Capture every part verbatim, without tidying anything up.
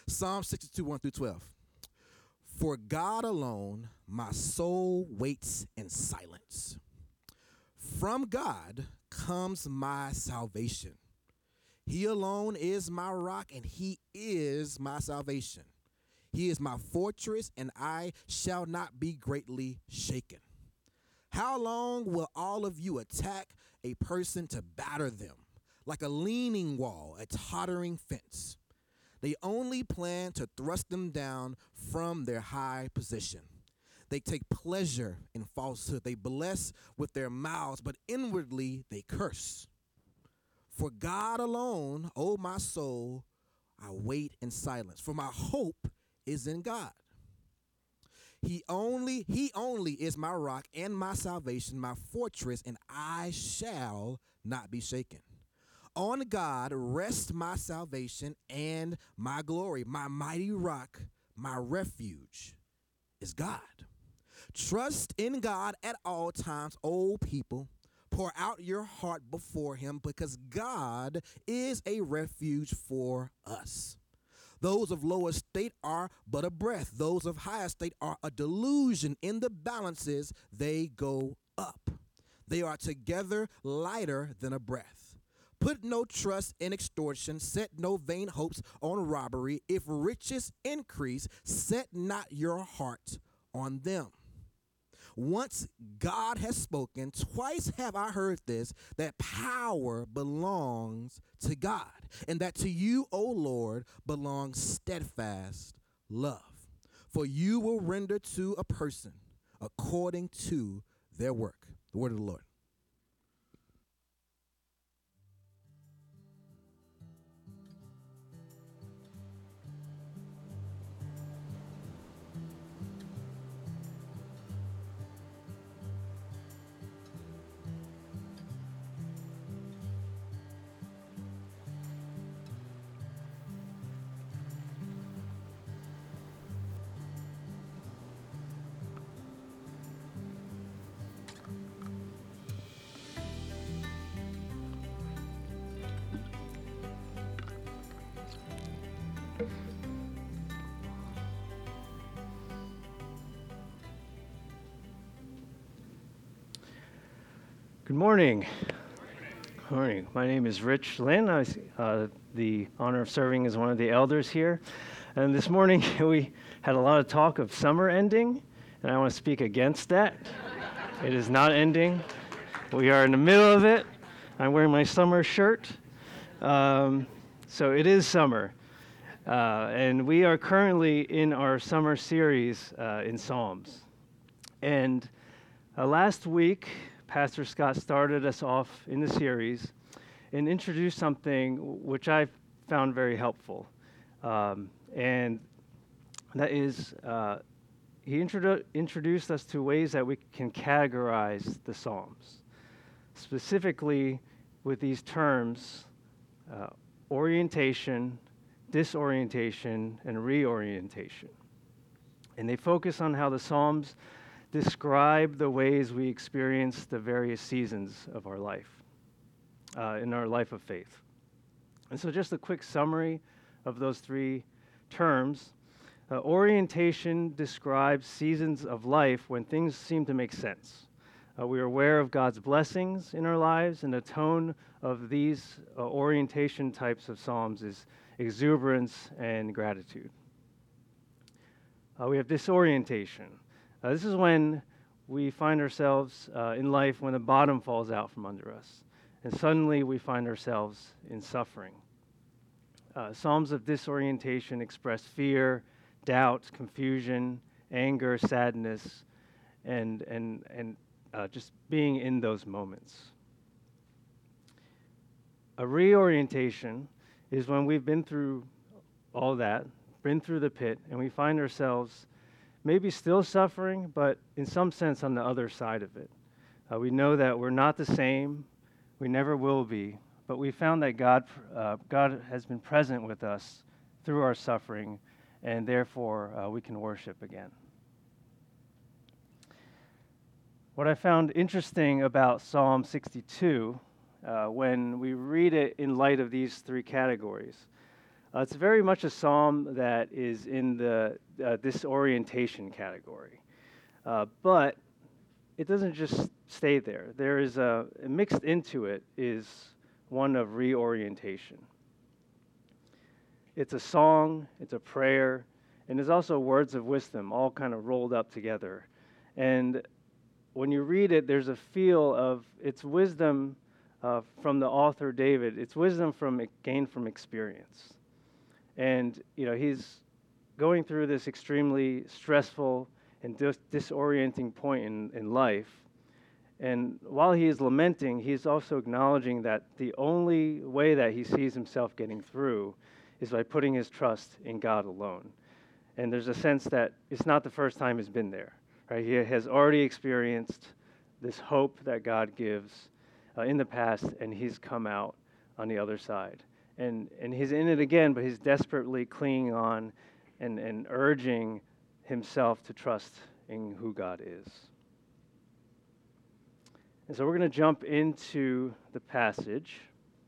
Psalm sixty-two, one through twelve. For God alone my soul waits in silence. From God comes my salvation. He alone is my rock, and he is my salvation. He is my fortress, and I shall not be greatly shaken. How long will all of you attack a person to batter them, like a leaning wall, a tottering fence? They only plan to thrust them down from their high position. They take pleasure in falsehood. They bless with their mouths, but inwardly they curse. For God alone, O my soul, I wait in silence, for my hope is in God. He only, he only is my rock and my salvation, my fortress, and I shall not be shaken. On God rests my salvation and my glory. My mighty rock, my refuge is God. Trust in God at all times, O people. Pour out your heart before him, because God is a refuge for us. Those of low estate are but a breath. Those of high estate are a delusion. In the balances, they go up. They are together lighter than a breath. Put no trust in extortion. Set no vain hopes on robbery. If riches increase, set not your heart on them. Once God has spoken, twice have I heard this, that power belongs to God, and that to you, O Lord, belongs steadfast love. For you will render to a person according to their work. The word of the Lord. Good morning. Good morning. My name is Rich Lynn. I was uh, the honor of serving as one of the elders here. And this morning we had a lot of talk of summer ending, and I want to speak against that. It is not ending. We are in the middle of it. I'm wearing my summer shirt. Um, so it is summer. Uh, and we are currently in our summer series uh, in Psalms. And uh, last week, Pastor Scott started us off in the series and introduced something which I found very helpful. Um, and that is, uh, he introdu- introduced us to ways that we can categorize the Psalms, specifically with these terms, uh, orientation, disorientation, and reorientation. And they focus on how the Psalms describe the ways we experience the various seasons of our life, uh, in our life of faith. And so just a quick summary of those three terms. Uh, orientation describes seasons of life when things seem to make sense. Uh, we are aware of God's blessings in our lives, and the tone of these uh, orientation types of psalms is exuberance and gratitude. Uh, we have disorientation. Uh, this is when we find ourselves uh, in life when the bottom falls out from under us, and suddenly we find ourselves in suffering. Uh, Psalms of disorientation express fear, doubt, confusion, anger, sadness, and and and uh, just being in those moments. A reorientation is when we've been through all that, been through the pit, and we find ourselves maybe still suffering, but in some sense on the other side of it. Uh, we know that we're not the same, we never will be, but we found that God, uh, God has been present with us through our suffering, and therefore uh, we can worship again. What I found interesting about Psalm sixty-two, uh, when we read it in light of these three categories, Uh, it's very much a psalm that is in the uh, disorientation category. Uh, but it doesn't just stay there. There is a, mixed into it is one of reorientation. It's a song, it's a prayer, and there's also words of wisdom all kind of rolled up together. And when you read it, there's a feel of it's wisdom uh, from the author David. It's wisdom from gained from experience. And you know, he's going through this extremely stressful and dis- disorienting point in, in life. And while he is lamenting, he's also acknowledging that the only way that he sees himself getting through is by putting his trust in God alone. And there's a sense that it's not the first time he's been there, right? He has already experienced this hope that God gives uh, in the past, and he's come out on the other side. And and he's in it again, but he's desperately clinging on and, and urging himself to trust in who God is. And so we're going to jump into the passage.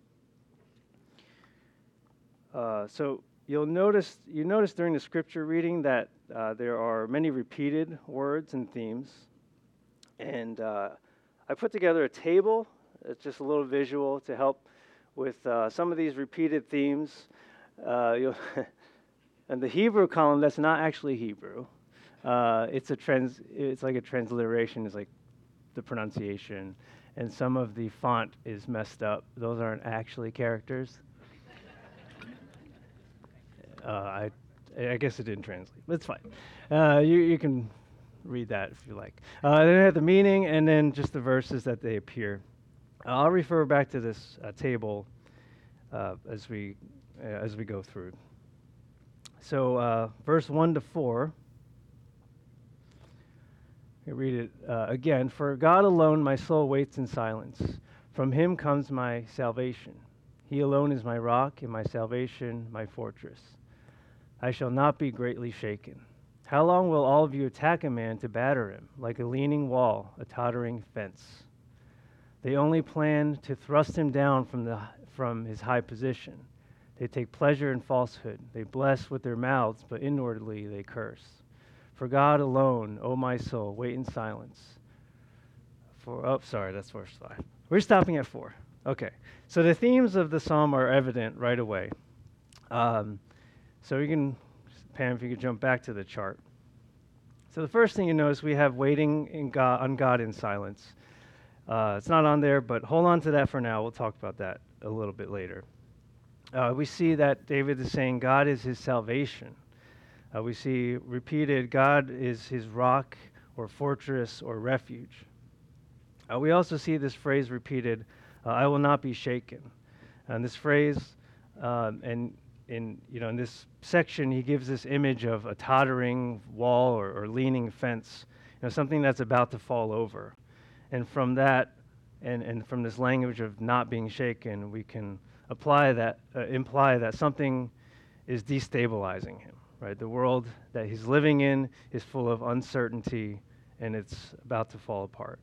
Uh, so you'll notice you notice during the scripture reading that uh, there are many repeated words and themes. And uh, I put together a table. It's just a little visual to help with uh, some of these repeated themes. Uh, you'll and the Hebrew column, that's not actually Hebrew. Uh, it's a trans. It's like a transliteration. It's like the pronunciation, and some of the font is messed up. Those aren't actually characters. Uh, I, I guess it didn't translate, but it's fine. Uh, you you can read that if you like. Uh, then I have the meaning, and then just the verses that they appear. Uh, I'll refer back to this uh, table uh, as we uh, as we go through. So, uh, verse one to four. I read it uh, again. For God alone my soul waits in silence. From him comes my salvation. He alone is my rock and my salvation, my fortress. I shall not be greatly shaken. How long will all of you attack a man to batter him, like a leaning wall, a tottering fence? They only plan to thrust him down from the from his high position. They take pleasure in falsehood. They bless with their mouths, but inwardly they curse. For God alone, O my soul, wait in silence. For oh, sorry, that's verse five. We're stopping at four. Okay, so the themes of the psalm are evident right away. Um, so you can, Pam, if you could jump back to the chart. So the first thing you notice, we have waiting in God, on God in silence. Uh, it's not on there, but hold on to that for now. We'll talk about that a little bit later. Uh, we see that David is saying God is his salvation. Uh, we see repeated, God is his rock or fortress or refuge. Uh, we also see this phrase repeated, uh, I will not be shaken. And this phrase, um, and in you know in this section, he gives this image of a tottering wall or, or leaning fence, you know, something that's about to fall over. And from that, and, and from this language of not being shaken, we can apply that, uh, imply that something is destabilizing him. Right, the world that he's living in is full of uncertainty, and it's about to fall apart.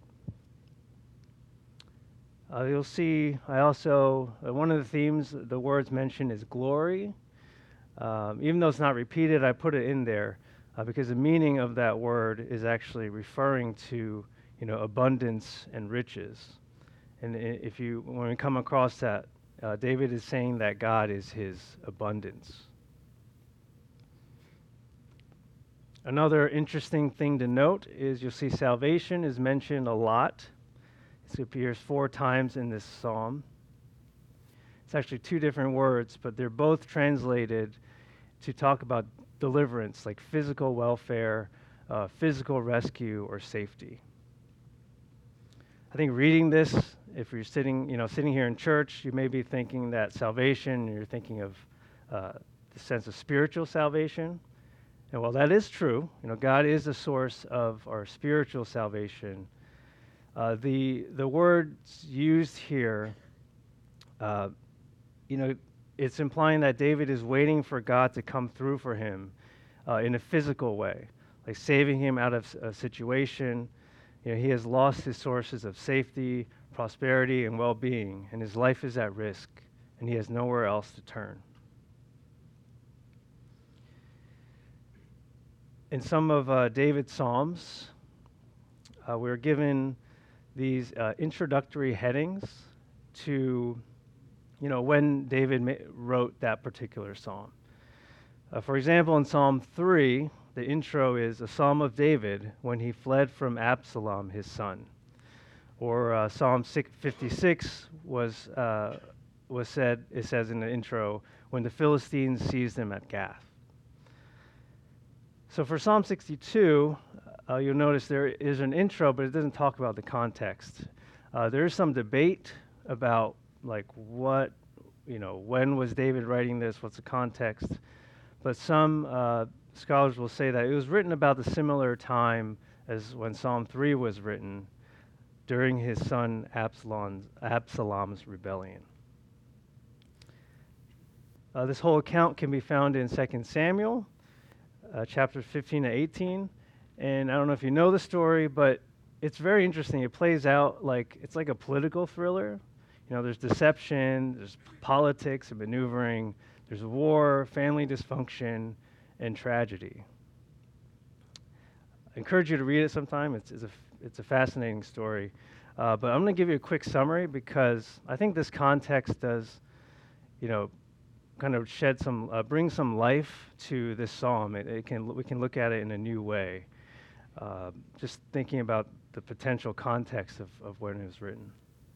Uh, you'll see, I also, uh, one of the themes, the words mentioned is glory. Um, even though it's not repeated, I put it in there uh, because the meaning of that word is actually referring to, you know, abundance and riches. And if you, when we come across that, uh, David is saying that God is his abundance. Another interesting thing to note is you'll see salvation is mentioned a lot. It appears four times in this psalm. It's actually two different words, but they're both translated to talk about deliverance, like physical welfare, uh, physical rescue, or safety. I think reading this, if you're sitting, you know, sitting here in church, you may be thinking that salvation, you're thinking of uh, the sense of spiritual salvation. And while that is true, you know, God is the source of our spiritual salvation. Uh, the the words used here, uh, you know, it's implying that David is waiting for God to come through for him uh, in a physical way, like saving him out of a situation. You know, he has lost his sources of safety, prosperity, and well-being, and his life is at risk, and he has nowhere else to turn. in some of uh, David's Psalms, uh, we're given these uh, introductory headings to, you know, when David ma- wrote that particular psalm. Uh, for example, in Psalm three, the intro is a psalm of David when he fled from Absalom, his son. Or uh, Psalm fifty-six was uh, was said. It says in the intro when the Philistines seized him at Gath. So for Psalm sixty-two, uh, you'll notice there is an intro, but it doesn't talk about the context. Uh, there is some debate about like what, you know, when was David writing this? What's the context? But some uh, scholars will say that it was written about the similar time as when Psalm three was written, during his son Absalom's, Absalom's rebellion. Uh, this whole account can be found in Second Samuel, uh, chapters fifteen to eighteen. And I don't know if you know the story, but it's very interesting. It plays out like, it's like a political thriller. You know, there's deception, there's politics and maneuvering, there's war, family dysfunction, and tragedy. I encourage you to read it sometime. It's, it's, a, it's a fascinating story. Uh, but I'm going to give you a quick summary because I think this context does, you know, kind of shed some, uh, bring some life to this psalm. It, it can, we can look at it in a new way. Uh, just thinking about the potential context of, of when it was written.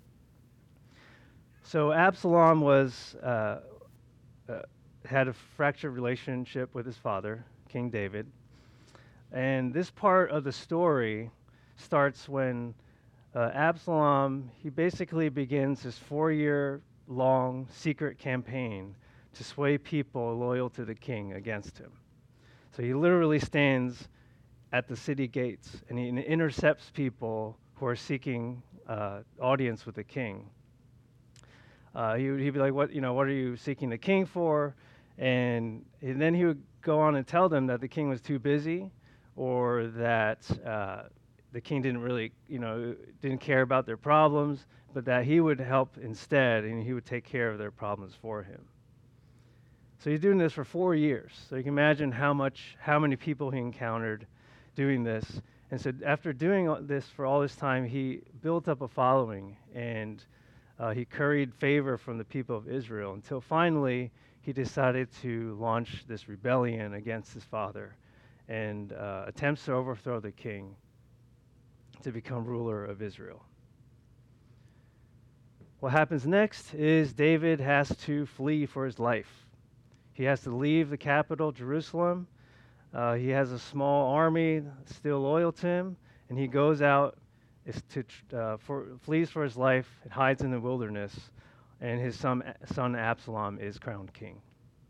So Absalom was uh, uh, had a fractured relationship with his father, King David. And this part of the story starts when uh, Absalom, he basically begins his four-year-long secret campaign to sway people loyal to the king against him. So he literally stands at the city gates and he intercepts people who are seeking uh, audience with the king. Uh, he would, he'd be like, "What, you know, what are you seeking the king for?" And, and then he would go on and tell them that the king was too busy, or that uh, the king didn't really, you know, didn't care about their problems, but that he would help instead, and he would take care of their problems for him. So he's doing this for four years. So you can imagine how much, how many people he encountered doing this. And so after doing this for all this time, he built up a following, and uh, he curried favor from the people of Israel until finally he decided to launch this rebellion against his father and uh, attempts to overthrow the king to become ruler of Israel. What happens next is David has to flee for his life. He has to leave the capital, Jerusalem. Uh, he has a small army still loyal to him, and he goes out is to uh, for, flees for his life and hides in the wilderness, and his son, son Absalom is crowned king.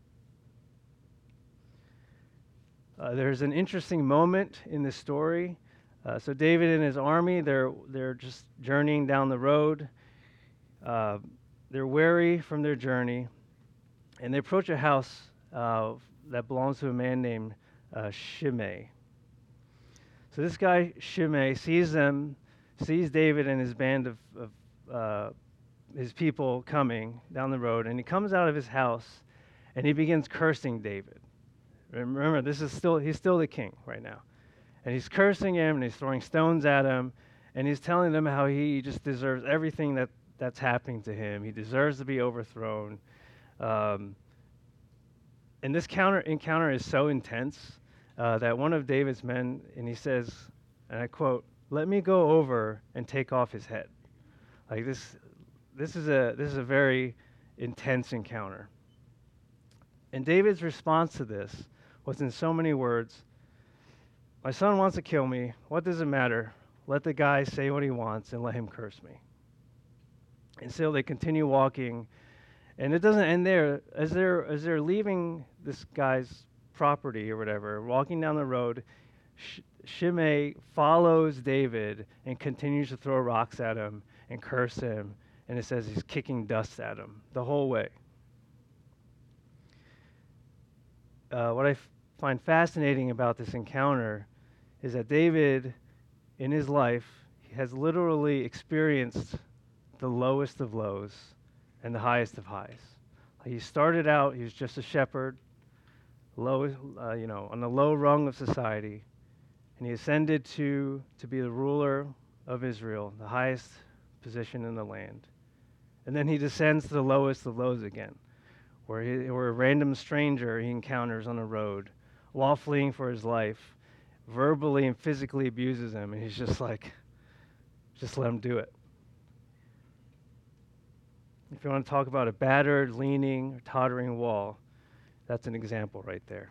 Uh, there's an interesting moment in this story. Uh, so David and his army, they're they're just journeying down the road. Uh, they're weary from their journey, and they approach a house uh, that belongs to a man named uh, Shimei. So this guy Shimei sees them, sees David and his band of, of uh, his people coming down the road, and he comes out of his house, and he begins cursing David. Remember, this is still he's still the king right now, and he's cursing him, and he's throwing stones at him, and he's telling them how he just deserves everything that, that's happening to him. He deserves to be overthrown. Um, and this counter encounter is so intense uh, that one of David's men, and he says, and I quote, "Let me go over and take off his head." Like this, this is a this is a very intense encounter. And David's response to this was in so many words: "My son wants to kill me. What does it matter? Let the guy say what he wants and let him curse me." And so they continue walking, and it doesn't end there. As they're as they're leaving this guy's property or whatever, walking down the road, Sh- Shimei follows David and continues to throw rocks at him and curse him. And it says he's kicking dust at him the whole way. Uh, what I f- find fascinating about this encounter is that David, in his life, has literally experienced the lowest of lows and the highest of highs. He started out, he was just a shepherd, low, uh, you know, on the low rung of society, and he ascended to to be the ruler of Israel, the highest position in the land. And then he descends to the lowest of lows again, where, he, where a random stranger he encounters on the road, while fleeing for his life, verbally and physically abuses him, and he's just like, just let him do it. If you want to talk about a battered, leaning, or tottering wall, that's an example right there.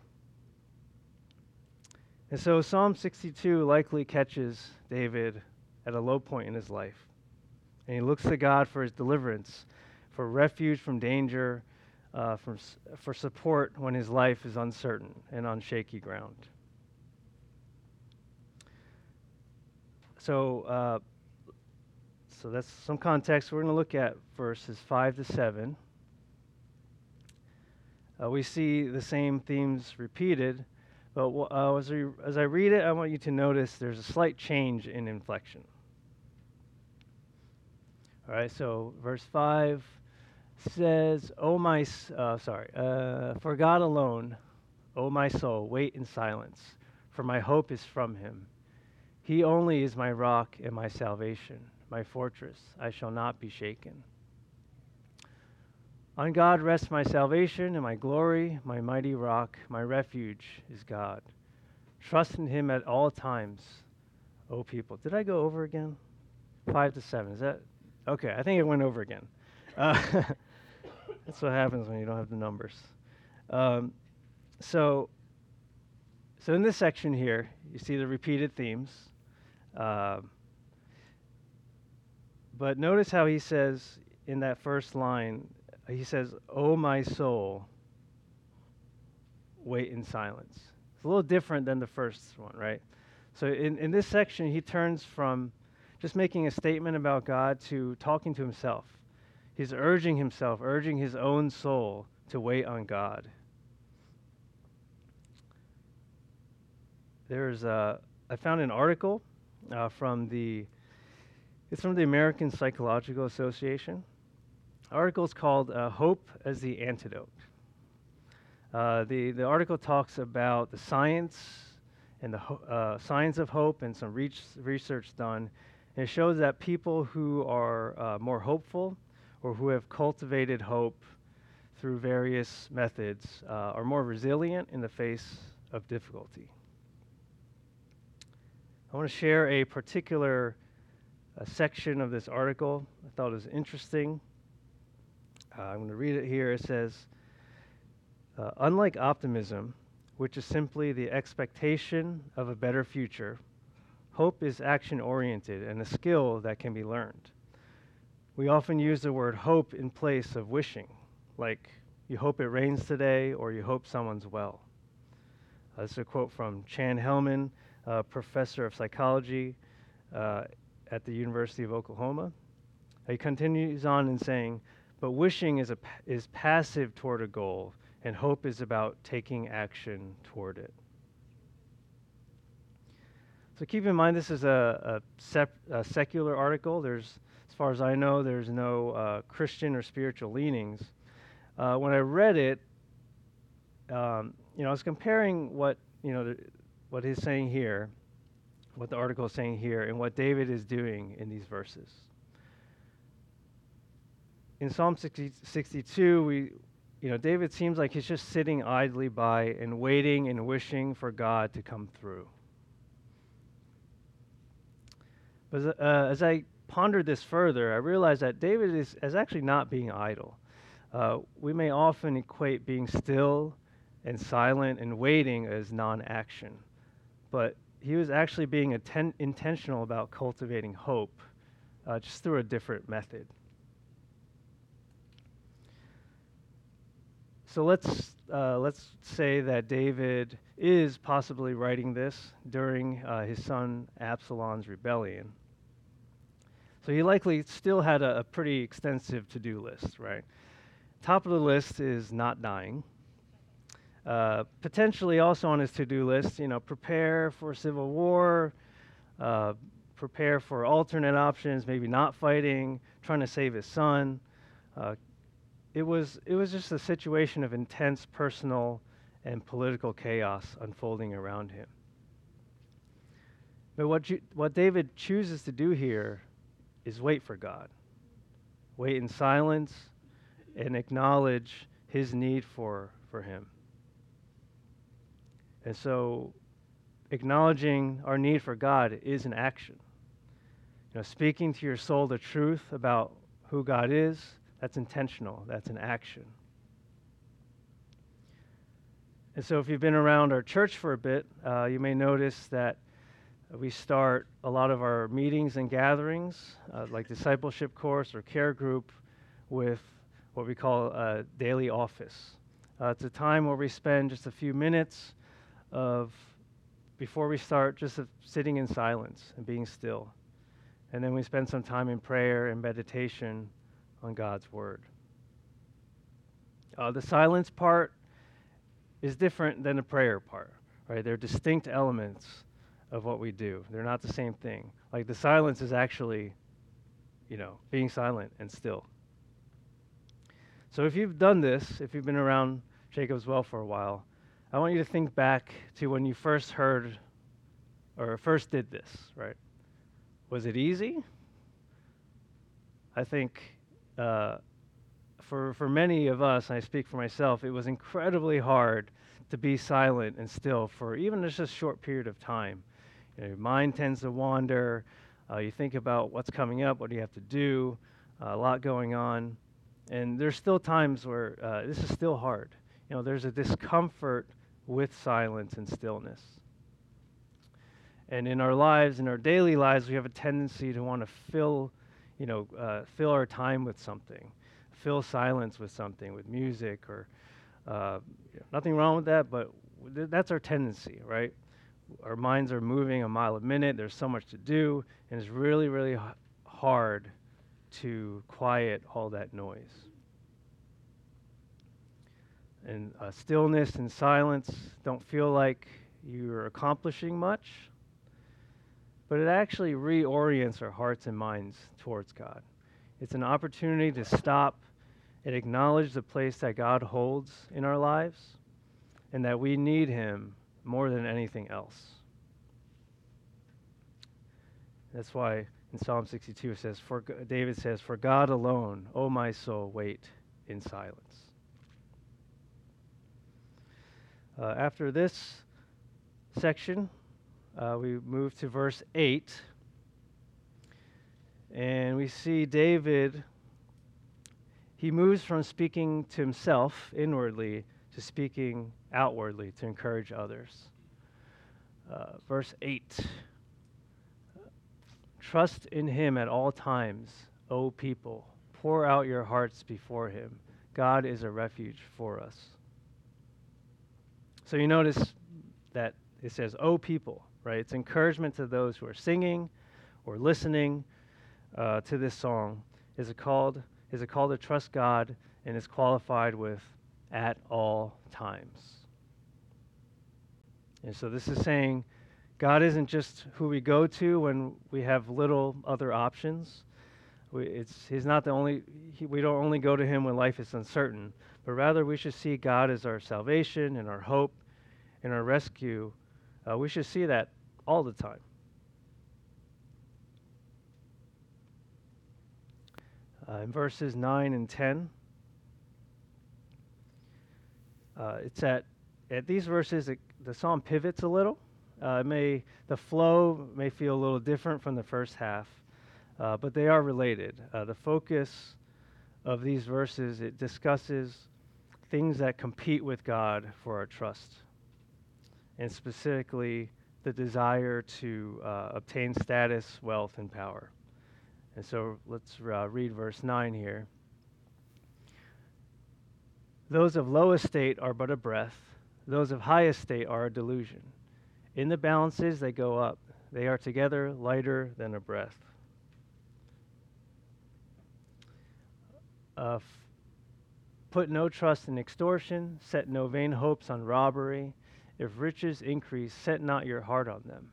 And so Psalm sixty-two likely catches David at a low point in his life. And he looks to God for his deliverance, for refuge from danger, uh, for, for support when his life is uncertain and on shaky ground. So, uh, so that's some context. We're going to look at verses five to seven. Uh, we see the same themes repeated, but uh, as, we, as I read it, I want you to notice there's a slight change in inflection. All right, so verse five says, "Oh my, uh, sorry, uh, for God alone, O my soul, wait in silence, for my hope is from him. He only is my rock and my salvation, my fortress. I shall not be shaken. On God rests my salvation and my glory, my mighty rock, my refuge is God. Trust in him at all times, O people." Did I go over again? Five to seven, is that? Okay, I think it went over again. Uh, that's what happens when you don't have the numbers. Um, so, so in this section here, you see the repeated themes. Uh, but notice how he says in that first line, he says, "Oh my soul, wait in silence." It's a little different than the first one, right? So in, in this section, he turns from just making a statement about God to talking to himself. He's urging himself, urging his own soul to wait on God. There's a, I found an article uh, from the, it's from the American Psychological Association. The article is called uh, "Hope as the Antidote." Uh, the, the article talks about the science and the ho- uh, science of hope and some reach, research done. And it shows that people who are uh, more hopeful or who have cultivated hope through various methods uh, are more resilient in the face of difficulty. I want to share a particular uh, section of this article I thought was interesting. Uh, I'm going to read it here. It says, uh, "Unlike optimism, which is simply the expectation of a better future, hope is action-oriented and a skill that can be learned. We often use the word hope in place of wishing, like you hope it rains today or you hope someone's well." Uh, this is a quote from Chan Hellman, uh, professor of psychology uh, at the University of Oklahoma. He continues on in saying, "But wishing is, a pa- is passive toward a goal, and hope is about taking action toward it." So keep in mind, this is a, a, sep- a secular article. There's, as far as I know, there's no uh, Christian or spiritual leanings. Uh, when I read it, um, you know, I was comparing what you know, the, what he's saying here, what the article is saying here, and what David is doing in these verses. In Psalm sixty, sixty-two, we, you know, David seems like he's just sitting idly by and waiting and wishing for God to come through. But uh, as I pondered this further, I realized that David is, is actually not being idle. Uh, we may often equate being still and silent and waiting as non-action, but he was actually being atten- intentional about cultivating hope, uh, just through a different method. So let's uh, let's say that David is possibly writing this during uh, his son Absalom's rebellion. So he likely still had a, a pretty extensive to-do list, right? Top of the list is not dying. Uh, potentially also on his to-do list, you know, prepare for civil war, uh, prepare for alternate options, maybe not fighting, trying to save his son. Uh, it was it was just a situation of intense personal and political chaos unfolding around him. But what, you, what David chooses to do here is wait for God. Wait in silence and acknowledge his need for, for him. And so acknowledging our need for God is an action. You know, speaking to your soul the truth about who God is, that's intentional, that's an action. And so if you've been around our church for a bit, uh, you may notice that we start a lot of our meetings and gatherings, uh, like discipleship course or care group, with what we call a daily office. Uh, it's a time where we spend just a few minutes of, before we start, just of sitting in silence and being still. And then we spend some time in prayer and meditation on God's word. Uh, the silence part is different than the prayer part, right? They're distinct elements of what we do. They're not the same thing. Like the silence is actually, you know, being silent and still. So if you've done this, if you've been around Jacob's Well for a while, I want you to think back to when you first heard or first did this, right? Was it easy? I think uh, for for many of us, and I speak for myself, it was incredibly hard to be silent and still for even just a short period of time. You know, your mind tends to wander. Uh, you think about what's coming up, what do you have to do, uh, a lot going on. And there's still times where uh, this is still hard. You know, there's a discomfort with silence and stillness. And in our lives, in our daily lives, we have a tendency to want to fill, you know, uh, fill our time with something, fill silence with something, with music or uh, you know, nothing wrong with that, but th- that's our tendency, right? Our minds are moving a mile a minute. There's so much to do, and it's really, really h- hard to quiet all that noise. And uh, stillness and silence don't feel like you're accomplishing much, but it actually reorients our hearts and minds towards God. It's an opportunity to stop and acknowledge the place that God holds in our lives and that we need him more than anything else. That's why in Psalm sixty-two it says, for G- David says, "For God alone, O my soul, wait in silence." Uh, after this section, uh, we move to verse eight, and we see David, he moves from speaking to himself inwardly to speaking outwardly to encourage others. Uh, verse eight, "Trust in him at all times, O people. Pour out your hearts before him. God is a refuge for us." So you notice that it says, "O people," right? It's encouragement to those who are singing or listening uh, to this song. Is it called? Is it called to trust God, and is qualified with "at all times"? And so this is saying God isn't just who we go to when we have little other options. We, it's He's not the only. He, we don't only go to him when life is uncertain, but rather we should see God as our salvation and our hope and our rescue. Uh, we should see that all the time. Uh, in verses nine and ten, uh, it's at at these verses it, the psalm pivots a little. Uh, it may the flow may feel a little different from the first half, uh, but they are related. Uh, the focus of these verses, it discusses things that compete with God for our trust, and specifically the desire to uh, obtain status, wealth, and power. And so let's uh, read verse nine here. "Those of low estate are but a breath. Those of high estate are a delusion. In the balances they go up. They are together lighter than a breath." Uh, f- Put no trust in extortion. Set no vain hopes on robbery. If riches increase, set not your heart on them.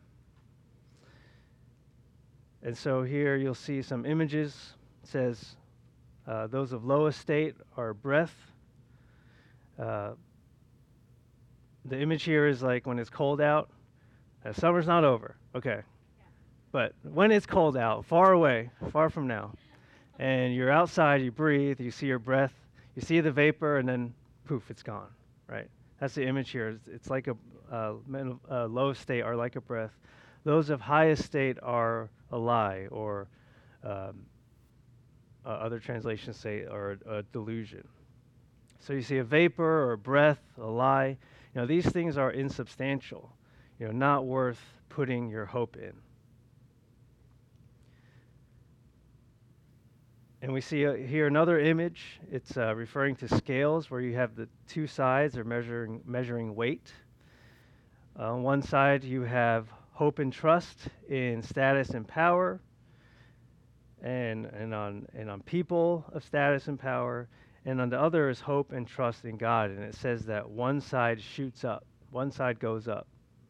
And so here you'll see some images. It says, uh, those of low estate are breath. Uh, the image here is like when it's cold out. Uh, summer's not over, okay. But when it's cold out, far away, far from now, and you're outside, you breathe, you see your breath, you see the vapor, and then poof, it's gone, right? That's the image here. It's, it's like a uh, men, uh, low state are like a breath. Those of highest state are a lie, or um, uh, other translations say are a, a delusion. So you see a vapor or a breath, a lie. You know, these things are insubstantial, you know, not worth putting your hope in. And we see uh, here another image. It's uh, referring to scales, where you have the two sides are measuring measuring weight. Uh, on one side, you have hope and trust in status and power, and and on and on people of status and power. And on the other is hope and trust in God. And it says that one side shoots up, one side goes up.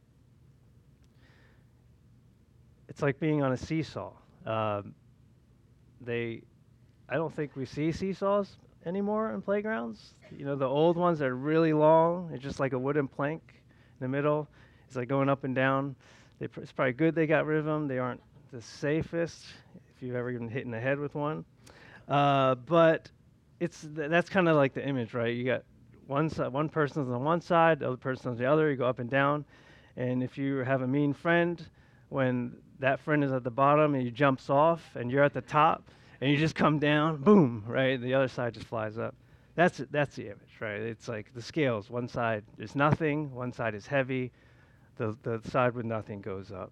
It's like being on a seesaw. Um, they. I don't think we see seesaws anymore in playgrounds. You know, the old ones that are really long, it's just like a wooden plank in the middle. It's like going up and down. They pr- it's probably good they got rid of them. They aren't the safest, if you've ever been hit in the head with one. Uh, but it's th- that's kind of like the image, right? You got one si- one person's on one side, the other person's on the other. You go up and down. And if you have a mean friend, when that friend is at the bottom and he jumps off and you're at the top, and you just come down, boom, right? The other side just flies up. That's it, that's the image, right? It's like the scales. One side is nothing, one side is heavy. The the side with nothing goes up.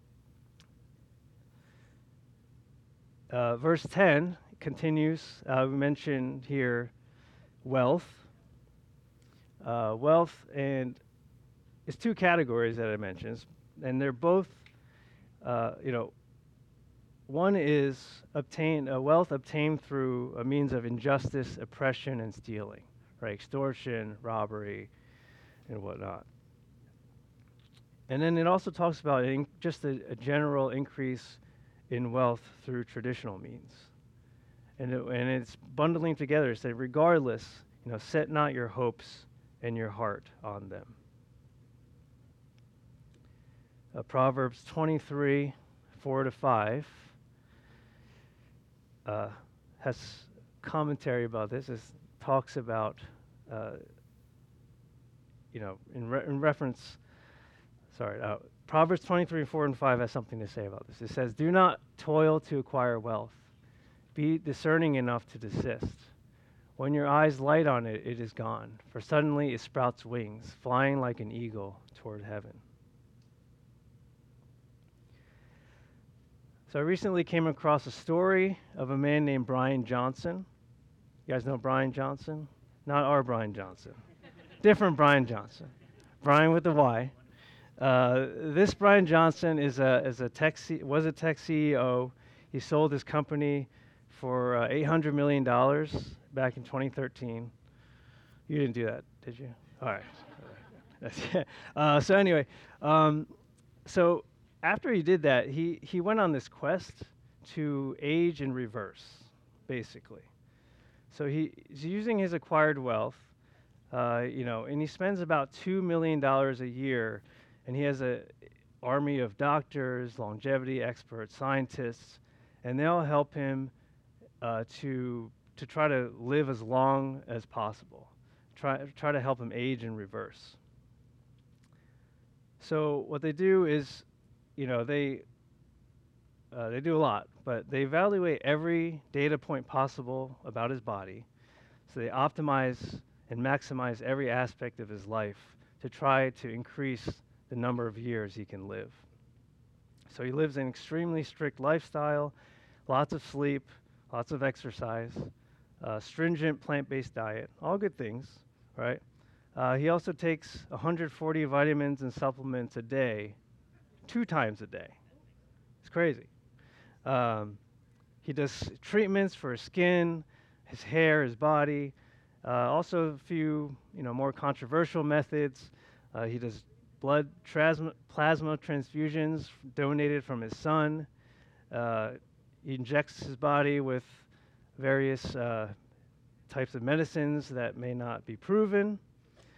Uh, verse ten continues. Uh, we mentioned here wealth. Uh, wealth and it's two categories that I mentioned, and they're both, uh, you know, one is obtain uh, wealth obtained through a means of injustice, oppression, and stealing, right? Extortion, robbery, and whatnot. And then it also talks about in just a, a general increase in wealth through traditional means. And, it, and it's bundling together. It says, regardless, you know, set not your hopes and your heart on them. Uh, Proverbs twenty-three, four to five. Uh, has commentary about this. It talks about, uh, you know, in, re- in reference, sorry, uh, Proverbs twenty-three, four and five has something to say about this. It says, do not toil to acquire wealth. Be discerning enough to desist. When your eyes light on it, it is gone, for suddenly it sprouts wings, flying like an eagle toward heaven. So I recently came across a story of a man named Brian Johnson. You guys know Brian Johnson? Not our Brian Johnson. Different Brian Johnson. Brian with the Y. Uh, this Brian Johnson is a is a tech C- was a tech C E O. He sold his company for uh, eight hundred million dollars back in twenty thirteen. You didn't do that, did you? All right. uh, so anyway, um, so. After he did that, he, he went on this quest to age in reverse, basically. So he, he's using his acquired wealth, uh, you know, and he spends about two million dollars a year, and he has an army of doctors, longevity experts, scientists, and they all help him uh, to, to try to live as long as possible, try, try to help him age in reverse. So what they do is, you know, they uh, they do a lot, but they evaluate every data point possible about his body. So they optimize and maximize every aspect of his life to try to increase the number of years he can live. So he lives an extremely strict lifestyle, lots of sleep, lots of exercise, uh, stringent plant-based diet, all good things, right? Uh, he also takes one hundred forty vitamins and supplements a day, two times a day. It's crazy. Um, he does treatments for his skin, his hair, his body. Uh, also a few, you know, more controversial methods. Uh, he does blood trasma- plasma transfusions donated from his son. Uh, he injects his body with various uh, types of medicines that may not be proven.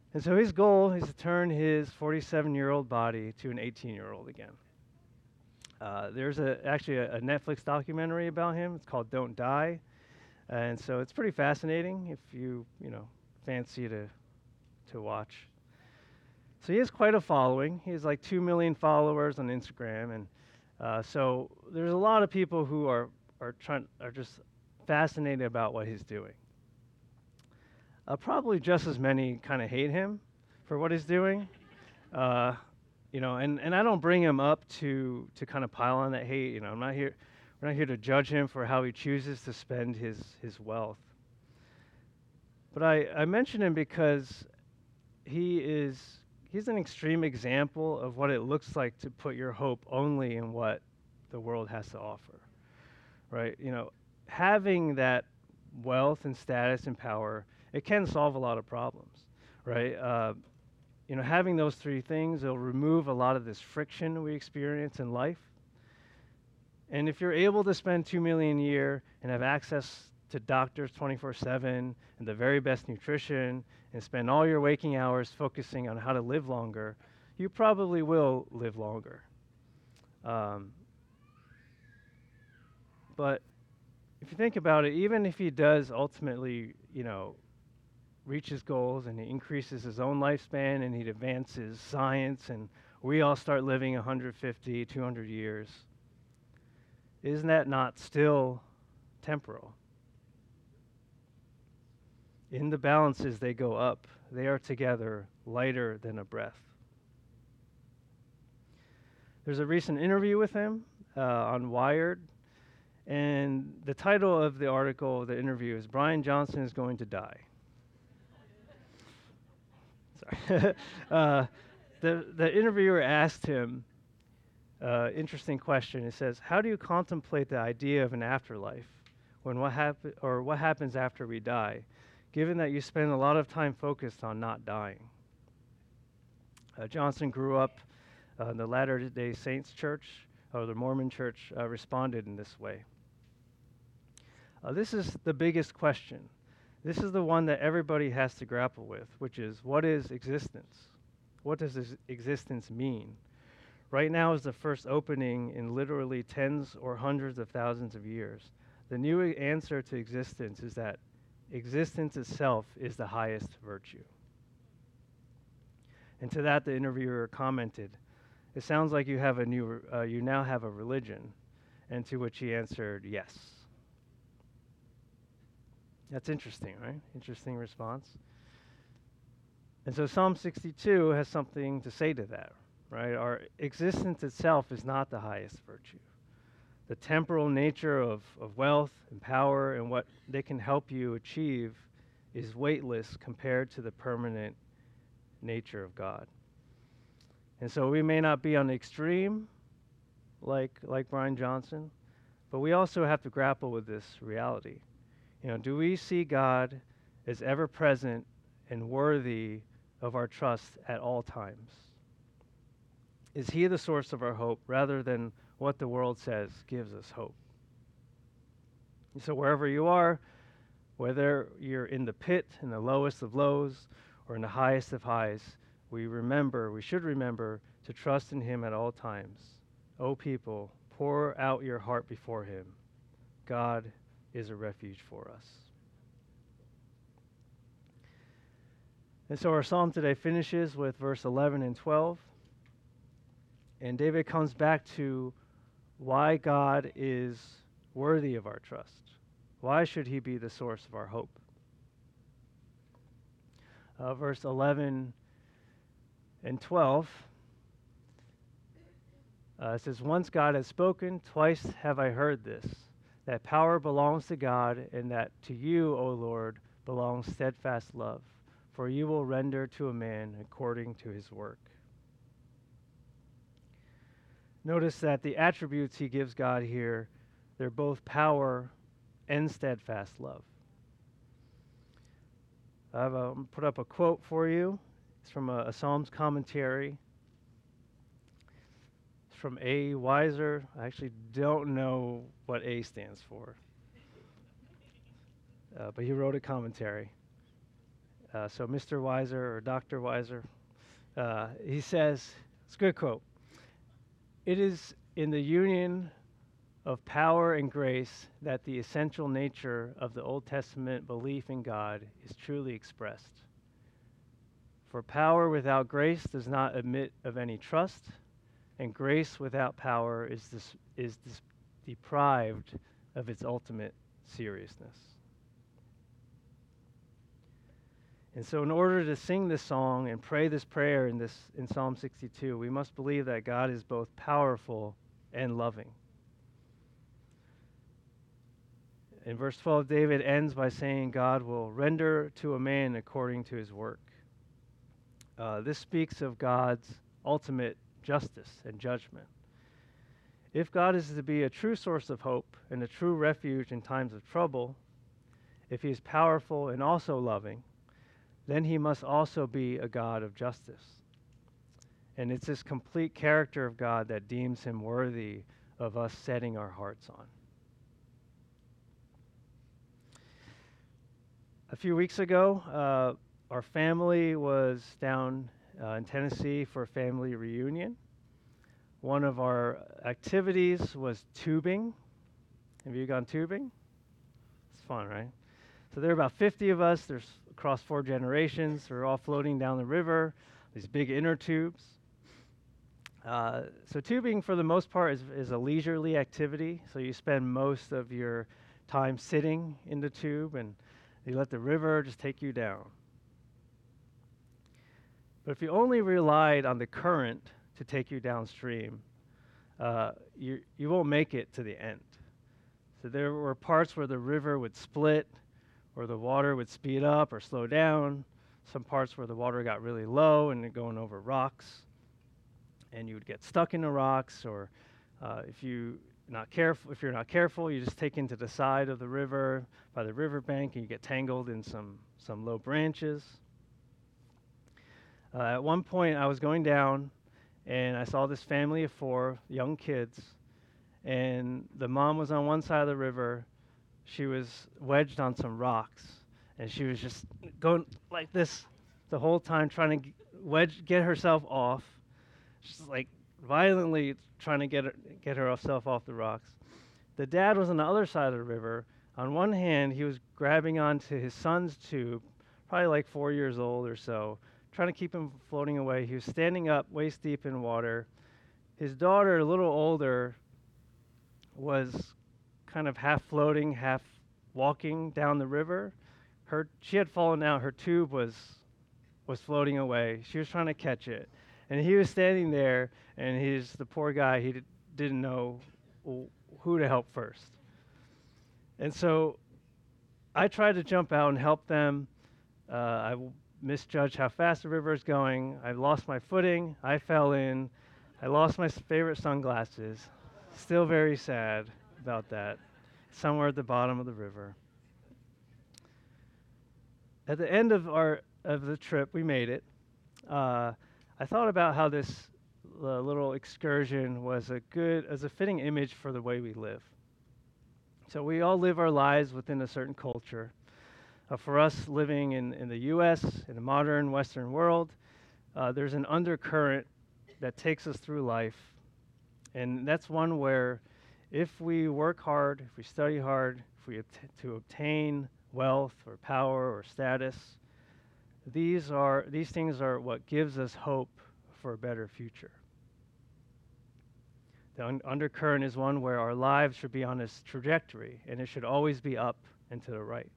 And so his goal is to turn his forty-seven-year-old body to an eighteen-year-old again. Uh, there's a, actually a, a Netflix documentary about him. It's called Don't Die. And so it's pretty fascinating if you, you know, fancy to, to watch. So he has quite a following. He has like two million followers on Instagram. And uh, so there's a lot of people who are, are, trying, are just fascinated about what he's doing. Uh, probably just as many kind of hate him for what he's doing. Uh, you know, and, and I don't bring him up to, to kind of pile on that hate. You know, I'm not here, we're not here to judge him for how he chooses to spend his, his wealth. But I, I mention him because he is, he's an extreme example of what it looks like to put your hope only in what the world has to offer, right? You know, having that wealth and status and power, it can solve a lot of problems, right? Uh, you know, having those three things, it'll remove a lot of this friction we experience in life. And if you're able to spend two million dollars a year and have access to doctors twenty-four seven and the very best nutrition and spend all your waking hours focusing on how to live longer, you probably will live longer. Um, but if you think about it, even if he does ultimately, you know, reach his goals and he increases his own lifespan and he advances science and we all start living one hundred fifty, two hundred years, isn't that not still temporal? In the balances, they go up. They are together, lighter than a breath. There's a recent interview with him uh, on Wired, and the title of the article, the interview, is Brian Johnson is Going to Die. Sorry. uh, the, the interviewer asked him, uh, interesting question. It says, how do you contemplate the idea of an afterlife when what happen or what happens after we die, given that you spend a lot of time focused on not dying? Uh, Johnson grew up uh, in the Latter-day Saints Church, or the Mormon Church, uh, responded in this way. Uh, this is the biggest question. This is the one that everybody has to grapple with, which is, what is existence? What does this existence mean? Right now is the first opening in literally tens or hundreds of thousands of years. The new answer to existence is that existence itself is the highest virtue. And to that, the interviewer commented, it sounds like you have a new, uh, you now have a religion. And to which he answered, yes. That's interesting, right? Interesting response. And so Psalm sixty-two has something to say to that, right? Our existence itself is not the highest virtue. The temporal nature of, of wealth and power and what they can help you achieve is weightless compared to the permanent nature of God. And so we may not be on the extreme like, like Brian Johnson, but we also have to grapple with this reality. You know, do we see God as ever present and worthy of our trust at all times? Is he the source of our hope rather than what the world says gives us hope? And so wherever you are, whether you're in the pit, in the lowest of lows, or in the highest of highs, we remember, we should remember to trust in him at all times. O people, pour out your heart before him. God is a refuge for us. And so our psalm today finishes with verse eleven and twelve. And David comes back to why God is worthy of our trust. Why should he be the source of our hope? Uh, verse eleven and twelve uh, says, once God has spoken, twice have I heard this, that power belongs to God, and that to you, O Lord, belongs steadfast love, for you will render to a man according to his work. Notice that the attributes he gives God here, they're both power and steadfast love. I've um, put up a quote for you. It's from a, a Psalms commentary. It's from A. Weiser. I actually don't know what A stands for. Uh, but he wrote a commentary. Uh, so Mister Weiser or Doctor Weiser, uh, he says, it's a good quote, "It is in the union of power and grace that the essential nature of the Old Testament belief in God is truly expressed. For power without grace does not admit of any trust, and grace without power is, dis- is dis- deprived of its ultimate seriousness." And so in order to sing this song and pray this prayer in, this, in Psalm sixty-two, we must believe that God is both powerful and loving. In verse twelve, David ends by saying God will render to a man according to his work. Uh, this speaks of God's ultimate justice and judgment. If God is to be a true source of hope and a true refuge in times of trouble, if he is powerful and also loving, then he must also be a God of justice. And it's this complete character of God that deems him worthy of us setting our hearts on. A few weeks ago, uh, our family was down uh, in Tennessee for a family reunion. One of our activities was tubing. Have you gone tubing? It's fun, right? So there are about fifty of us. There's across four generations. We're all floating down the river, these big inner tubes. Uh, so tubing, for the most part, is, is a leisurely activity. So you spend most of your time sitting in the tube, and you let the river just take you down. But if you only relied on the current to take you downstream, uh, you, you won't make it to the end. So there were parts where the river would split, or the water would speed up or slow down, some parts where the water got really low and going over rocks, and you would get stuck in the rocks, or uh, if you not careful, if you're not careful, you just take into the side of the river by the riverbank, and you get tangled in some some low branches. Uh, at one point, I was going down, and I saw this family of four young kids, and the mom was on one side of the river. She was wedged on some rocks, and she was just going like this the whole time, trying to g- wedge get herself off. She's like violently trying to get her, get herself off the rocks. The dad was on the other side of the river. On one hand, he was grabbing onto his son's tube, probably like four years old or so, trying to keep him from floating away. He was standing up waist deep in water. His daughter, a little older, was kind of half floating, half walking down the river. Her, she had fallen out. Her tube was was floating away. She was trying to catch it. And he was standing there, and he's the poor guy. He did, didn't know w- who to help first. And so I tried to jump out and help them. Uh, I w- misjudged how fast the river is going. I lost my footing. I fell in. I lost my s- favorite sunglasses. Still very sad about that. Somewhere at the bottom of the river. At the end of our of the trip, we made it. Uh, I thought about how this uh, little excursion was a good, as a fitting image for the way we live. So we all live our lives within a certain culture. Uh, for us living in, in the U S, in the modern Western world, uh, there's an undercurrent that takes us through life. And that's one where if we work hard, if we study hard, if we obt- to obtain wealth or power or status, these are these things are what gives us hope for a better future. The un- undercurrent is one where our lives should be on this trajectory, and it should always be up and to the right.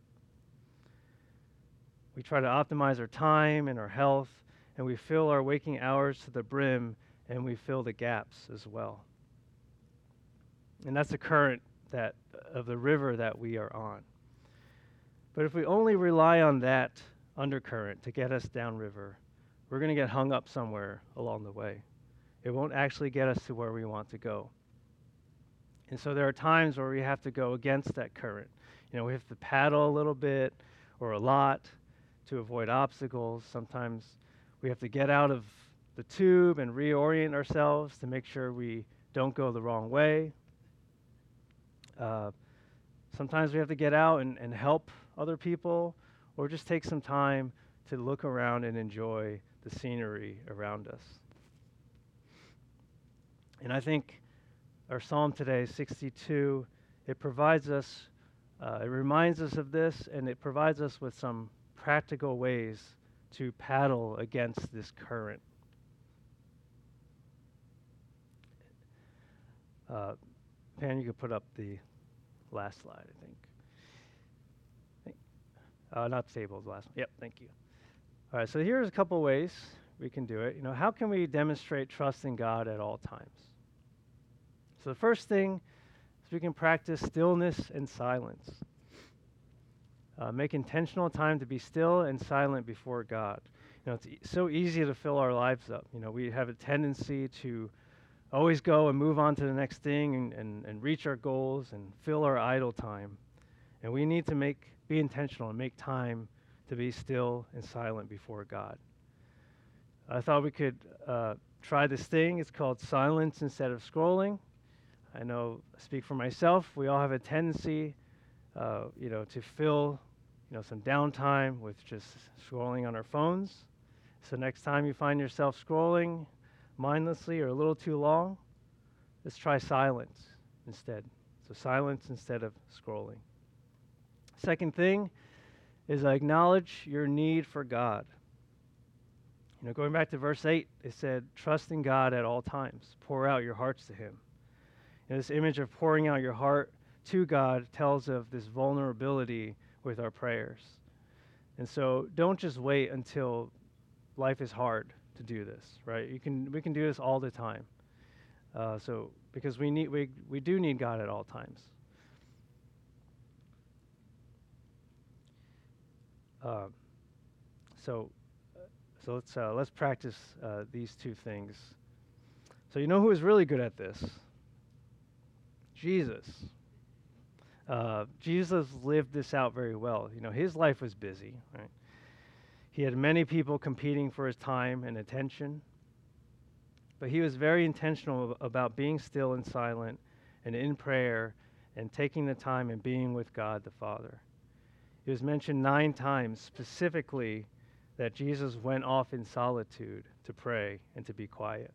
We try to optimize our time and our health, and we fill our waking hours to the brim, and we fill the gaps as well. And that's the current that of the river that we are on. But if we only rely on that undercurrent to get us downriver, we're going to get hung up somewhere along the way. It won't actually get us to where we want to go. And so there are times where we have to go against that current. You know, we have to paddle a little bit or a lot to avoid obstacles. Sometimes we have to get out of the tube and reorient ourselves to make sure we don't go the wrong way. Uh, sometimes we have to get out and, and help other people, or just take some time to look around and enjoy the scenery around us. And I think our psalm today, sixty-two, it provides us, uh, it reminds us of this, and it provides us with some practical ways to paddle against this current. Uh, Pan, you could put up the last slide, I think. think uh, not the table, the last one. Yep, thank you. All right, so here's a couple ways we can do it. You know, how can we demonstrate trust in God at all times? So the first thing is we can practice stillness and silence. Uh, make intentional time to be still and silent before God. You know, it's e- so easy to fill our lives up. You know, we have a tendency to always go and move on to the next thing and, and, and reach our goals and fill our idle time. And we need to make be intentional and make time to be still and silent before God. I thought we could uh, try this thing. It's called silence instead of scrolling. I know, I speak for myself, we all have a tendency, uh, you know, to fill, you know, some downtime with just scrolling on our phones. So next time you find yourself scrolling mindlessly or a little too long, let's try silence instead. So silence instead of scrolling. Second thing is I acknowledge your need for God. You know, going back to verse eight, it said, trust in God at all times. Pour out your hearts to him. And this image of pouring out your heart to God tells of this vulnerability with our prayers. And so don't just wait until life is hard to do this, right? You can we can do this all the time. Uh, so because we need we we do need God at all times. Uh, so so let's uh, let's practice uh, these two things. So you know who is really good at this? Jesus. Uh, Jesus lived this out very well. You know, his life was busy, right? He had many people competing for his time and attention, but he was very intentional about being still and silent and in prayer and taking the time and being with God the Father. It was mentioned nine times specifically that Jesus went off in solitude to pray and to be quiet.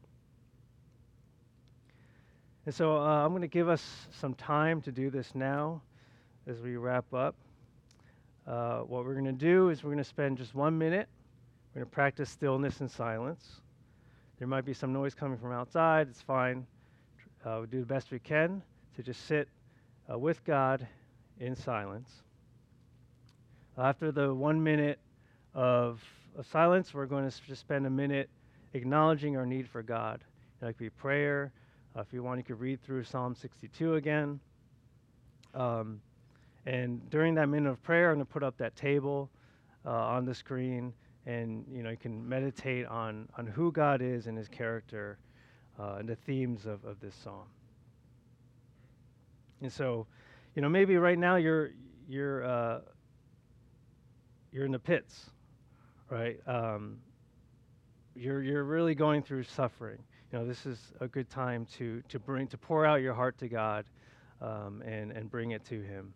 And so uh, I'm going to give us some time to do this now as we wrap up. Uh, what we're going to do is we're going to spend just one minute. We're going to practice stillness and silence. There might be some noise coming from outside. It's fine. Uh, we'll do the best we can to just sit uh, with God in silence. After the one minute of, of silence, we're going to s- just spend a minute acknowledging our need for God. It could be prayer. Uh, if you want, you could read through Psalm sixty-two again. Um, and during that minute of prayer, I'm going to put up that table uh, on the screen, and you know you can meditate on on who God is and His character, uh, and the themes of, of this psalm. And so, you know, maybe right now you're you're uh, you're in the pits, right? Um, you're you're really going through suffering. You know, this is a good time to to bring to pour out your heart to God, um, and and bring it to Him.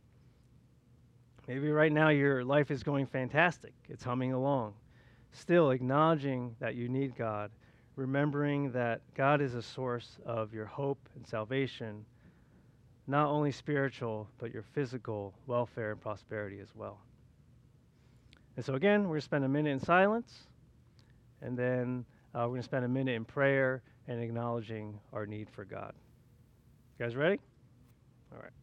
Maybe right now your life is going fantastic. It's humming along. Still acknowledging that you need God, remembering that God is a source of your hope and salvation, not only spiritual, but your physical welfare and prosperity as well. And so again, we're going to spend a minute in silence, and then uh, we're going to spend a minute in prayer and acknowledging our need for God. You guys ready? All right.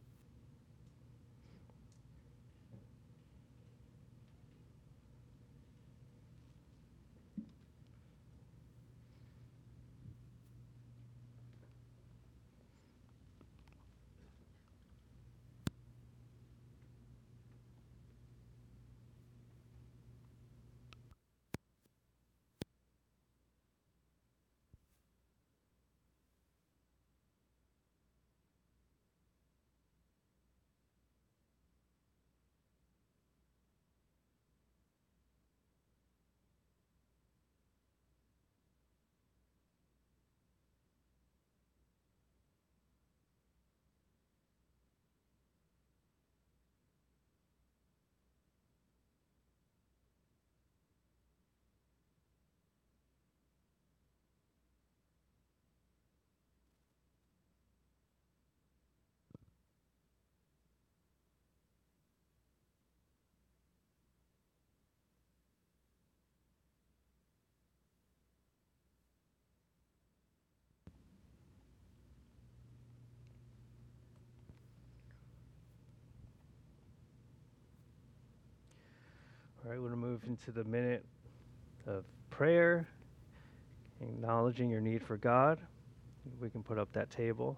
All right, we're going to move into the minute of prayer, acknowledging your need for God. We can put up that table.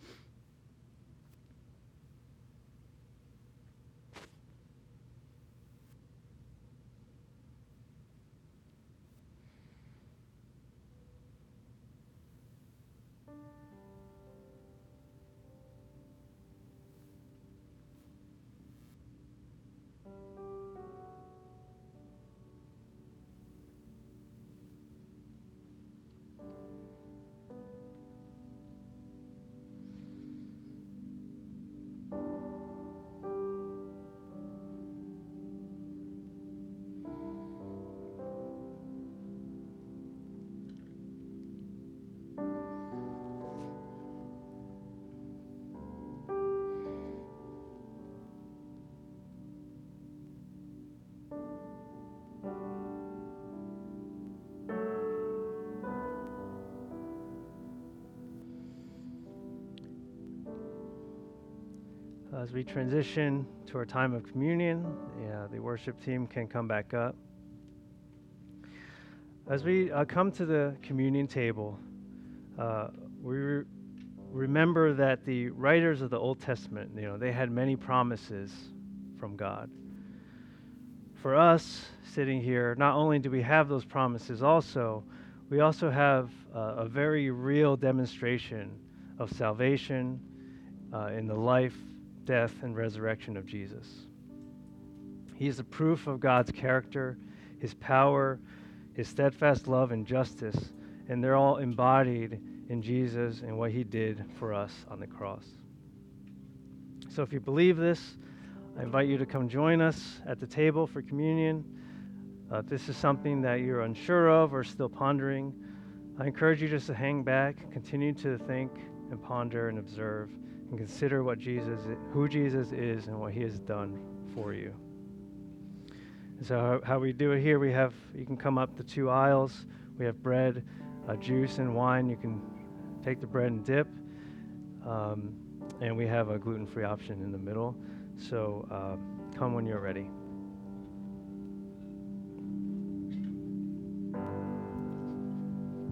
As we transition to our time of communion, yeah, the worship team can come back up. As we uh, come to the communion table, uh, we re- remember that the writers of the Old Testament, you know, they had many promises from God. For us, sitting here, not only do we have those promises also, we also have uh, a very real demonstration of salvation uh, in the life, death, and resurrection of Jesus. He is the proof of God's character, his power, his steadfast love and justice, and they're all embodied in Jesus and what he did for us on the cross. So if you believe this, I invite you to come join us at the table for communion. Uh, if this is something that you're unsure of or still pondering, I encourage you just to hang back, continue to think and ponder and observe, and consider what Jesus, who Jesus is and what he has done for you. And so how, how we do it here, we have, you can come up the two aisles. We have bread, uh, juice, and wine. You can take the bread and dip. Um, and we have a gluten-free option in the middle. So uh, come when you're ready.